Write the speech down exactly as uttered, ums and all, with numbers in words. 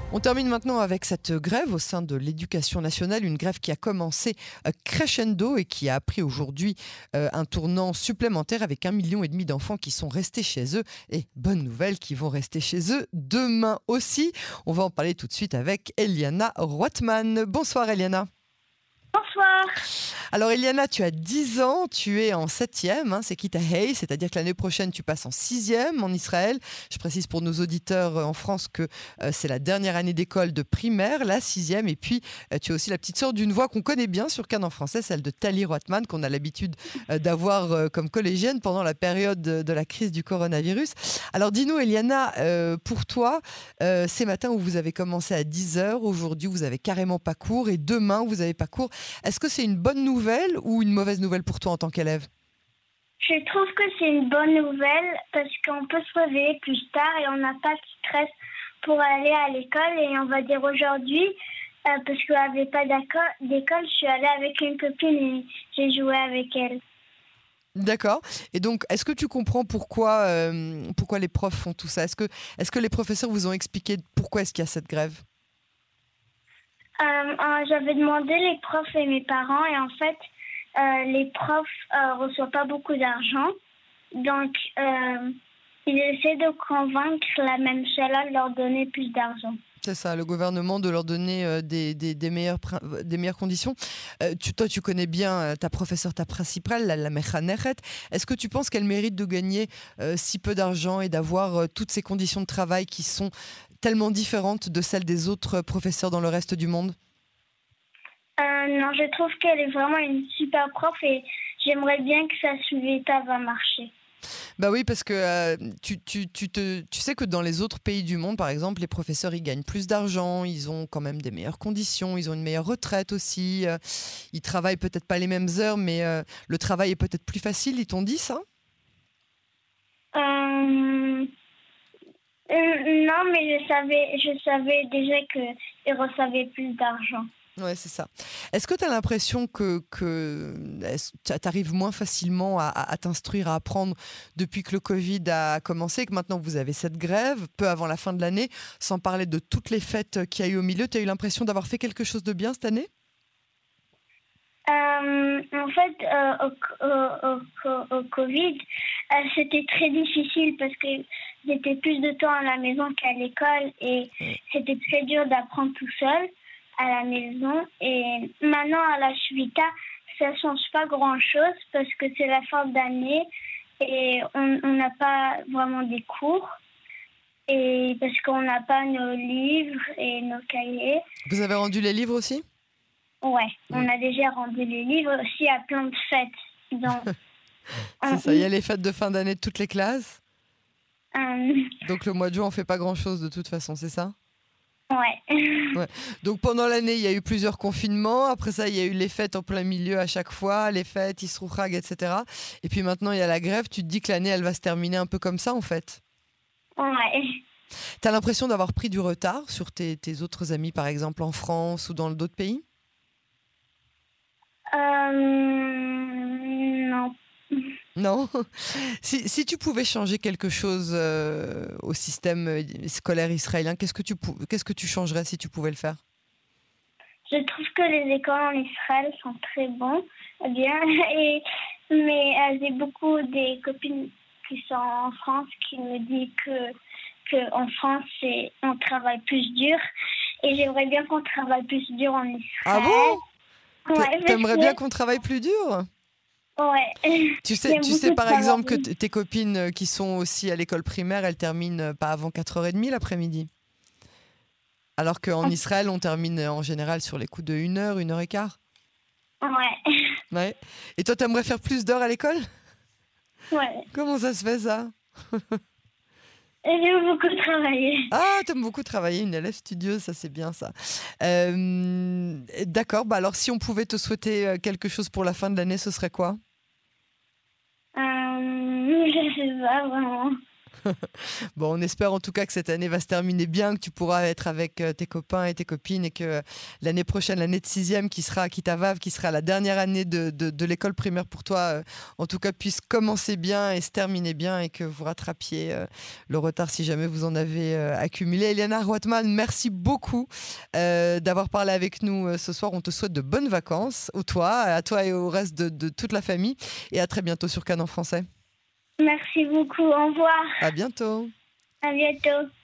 On termine maintenant avec cette grève au sein de l'éducation nationale, une grève qui a commencé euh, crescendo et qui a pris aujourd'hui euh, un tournant supplémentaire avec un million et demi d'enfants qui sont restés chez eux et bonne nouvelle qui vont rester chez eux demain aussi. On va en parler tout de suite avec Eliana Roitman. Bonsoir Eliana. Bonsoir. Alors Eliana, tu as dix ans, tu es en septième, hein, c'est Kita Hey, c'est-à-dire que l'année prochaine tu passes en sixième en Israël. Je précise pour nos auditeurs en France que euh, c'est la dernière année d'école de primaire, la sixième, et puis euh, tu es aussi la petite sœur d'une voix qu'on connaît bien sur Cannes en français, celle de Tali Roitman, qu'on a l'habitude euh, d'avoir euh, comme collégienne pendant la période de, de la crise du coronavirus. Alors dis-nous Eliana, euh, pour toi, euh, ces matins où vous avez commencé à dix heures, aujourd'hui vous avez carrément pas cours et demain vous avez pas cours. Est-ce que c'est une bonne nouvelle ou une mauvaise nouvelle pour toi en tant qu'élève ? Je trouve que c'est une bonne nouvelle parce qu'on peut se réveiller plus tard et on n'a pas de stress pour aller à l'école. Et on va dire aujourd'hui, euh, parce qu'il n'y avait pas d'école, je suis allée avec une copine et j'ai joué avec elle. D'accord. Et donc, est-ce que tu comprends pourquoi, euh, pourquoi les profs font tout ça ? Est-ce que, est-ce que les professeurs vous ont expliqué pourquoi est-ce qu'il y a cette grève ? Euh, euh, j'avais demandé les profs et mes parents et en fait, euh, les profs euh, reçoivent pas beaucoup d'argent. Donc, euh, ils essaient de convaincre la même celle-là de leur donner plus d'argent. C'est ça, le gouvernement de leur donner euh, des, des, des, meilleures, des meilleures conditions. Euh, tu, toi, tu connais bien euh, ta professeure, ta principale, la, la Mechanechet. Est-ce que tu penses qu'elle mérite de gagner euh, si peu d'argent et d'avoir euh, toutes ces conditions de travail qui sont tellement différentes de celles des autres professeurs dans le reste du monde ? euh, Non, je trouve qu'elle est vraiment une super prof et j'aimerais bien que sa suivita va marcher. Bah oui, parce que euh, tu, tu, tu, te, tu sais que dans les autres pays du monde, par exemple, les professeurs, ils gagnent plus d'argent, ils ont quand même des meilleures conditions, ils ont une meilleure retraite aussi, euh, ils travaillent peut-être pas les mêmes heures, mais euh, le travail est peut-être plus facile, ils t'ont dit ça ? euh... Euh, non, mais je savais, je savais déjà qu'ils recevaient plus d'argent. Ouais, c'est ça. Est-ce que tu as l'impression que, que tu arrives moins facilement à, à t'instruire, à apprendre depuis que le Covid a commencé, que maintenant vous avez cette grève, peu avant la fin de l'année, sans parler de toutes les fêtes qu'il y a eu au milieu, tu as eu l'impression d'avoir fait quelque chose de bien cette année ? Euh, en fait, euh, au, au, au, au Covid, euh, c'était très difficile parce que j'étais plus de temps à la maison qu'à l'école et c'était très dur d'apprendre tout seul à la maison. Et maintenant, à la Shvita, ça ne change pas grand-chose parce que c'est la fin d'année et on n'a pas vraiment des cours. Et parce qu'on n'a pas nos livres et nos cahiers. Vous avez rendu les livres aussi ? Ouais, on a déjà rendu les livres aussi à plein de fêtes. Donc, c'est ça, il y a les fêtes de fin d'année de toutes les classes. Euh... Donc le mois de juin, on fait pas grand-chose de toute façon, c'est ça ? Ouais. ouais. Donc pendant l'année, il y a eu plusieurs confinements. Après ça, il y a eu les fêtes en plein milieu à chaque fois, les fêtes, Isrouchag, et cetera. Et puis maintenant, il y a la grève. Tu te dis que l'année, elle va se terminer un peu comme ça, en fait ? Ouais. Tu as l'impression d'avoir pris du retard sur tes, tes autres amis, par exemple en France ou dans d'autres pays ? Euh... Non. Non. si, si tu pouvais changer quelque chose euh, au système scolaire israélien, qu'est-ce que tu, qu'est-ce que tu changerais si tu pouvais le faire ? Je trouve que les écoles en Israël sont très bonnes, bien. Et, mais euh, j'ai beaucoup des copines qui sont en France qui me disent que, que en France, c'est, on travaille plus dur. Et j'aimerais bien qu'on travaille plus dur en Israël. Ah bon ? Ouais, T'aimerais bien qu'on travaille plus dur ? Ouais. Tu sais, tu sais par exemple que t- tes copines qui sont aussi à l'école primaire, elles terminent pas avant quatre heures trente l'après-midi. Alors qu'en ah. Israël, on termine en général sur les coups de une heure, une heure et quart. Ouais. Ouais. Et toi, t'aimerais faire plus d'heures à l'école ? Ouais. Comment ça se fait ça ? J'aime beaucoup travailler. Ah, t'aimes beaucoup travailler, une élève studieuse, ça c'est bien ça. Euh, d'accord, bah alors si on pouvait te souhaiter quelque chose pour la fin de l'année, ce serait quoi ? euh, Je sais pas vraiment. Bon, on espère en tout cas que cette année va se terminer bien, que tu pourras être avec tes copains et tes copines et que l'année prochaine, l'année de sixième qui sera à Kitavav, qui sera la dernière année de, de, de l'école primaire pour toi, en tout cas puisse commencer bien et se terminer bien et que vous rattrapiez le retard si jamais vous en avez accumulé. Eliana Roitman, merci beaucoup euh, d'avoir parlé avec nous ce soir. On te souhaite de bonnes vacances, au toi, à toi et au reste de, de toute la famille et à très bientôt sur Cannes en français. Merci beaucoup. Au revoir. À bientôt. À bientôt.